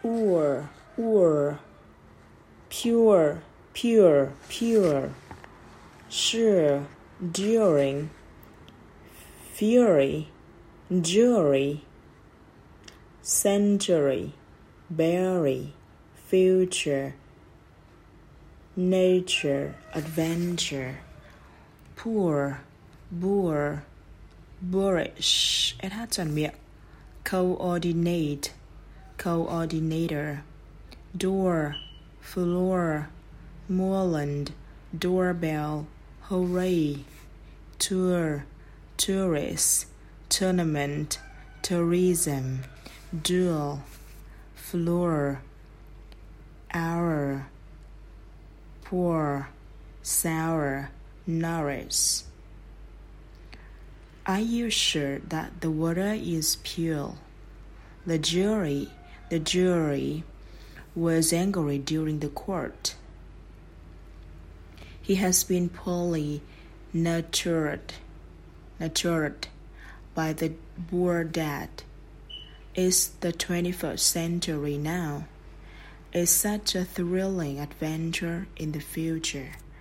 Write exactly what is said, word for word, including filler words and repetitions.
Ur, ur, pure, pure, pure. Sure, during, fury, jury. Century, berry, future. Nature, adventure. Poor, boor, boorish. S hát tròn miệng. Coordinate, coordinator. Door, floor. Moorland, doorbell. Hooray. Tour, tourist. Tournament, tourism. Duel, floor. Hour, pour, sour, nourish. Are you sure that the water is pure? The jury, the jury was angry during the court. He has been poorly nurtured, nurtured by the poor dad. It's the twenty-first century now. It's such a thrilling adventure in the future.